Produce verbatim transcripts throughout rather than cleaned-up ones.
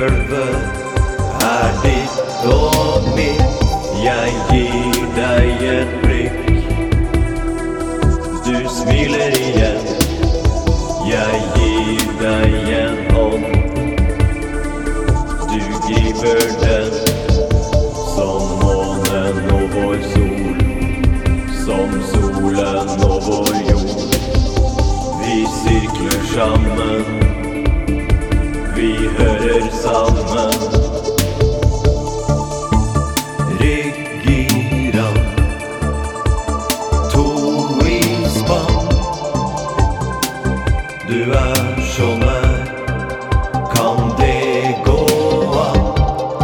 dansegulvet er ditt og mitt. Jeg gir deg et blikk, du smiler igjen. Jeg gir deg en hånd, du griper den, som månen og vår sol, som solen og vår jord. Vi sirkler sammen, vi hører sammen. Ryggiran, to i spann. Du er så nær, kan det gå an?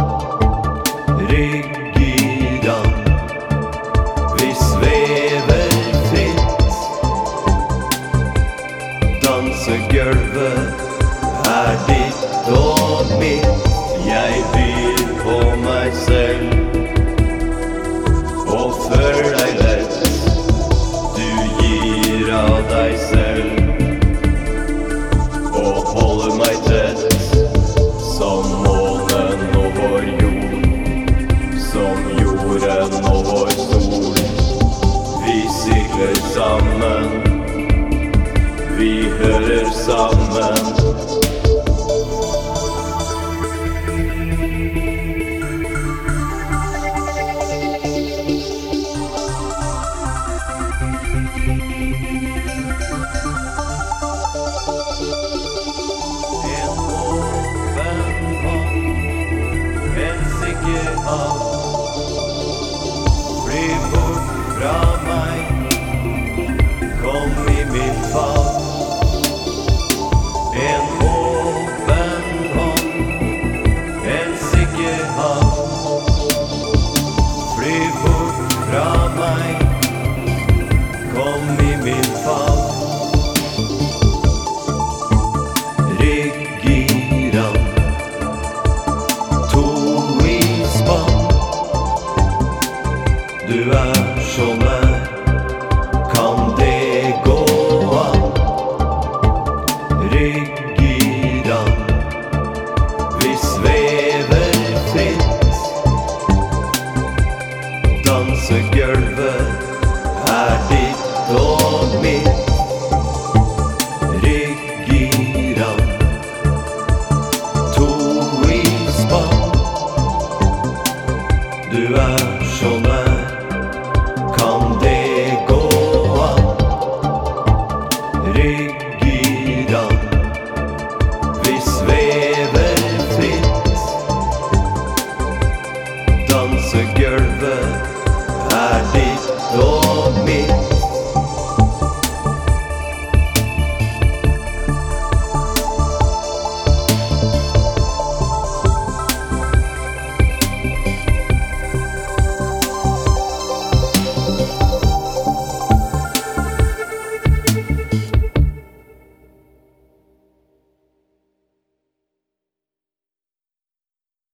Ryggiran, vi svever fritt. Dansegulvet er ditt og mitt. Jeg byr på meg selv og føler deg lett. Du gir av deg selv og holder meg tett, som månen og vår jord, som jorden og vår sol. Vi sirkler sammen, vi hører sammen.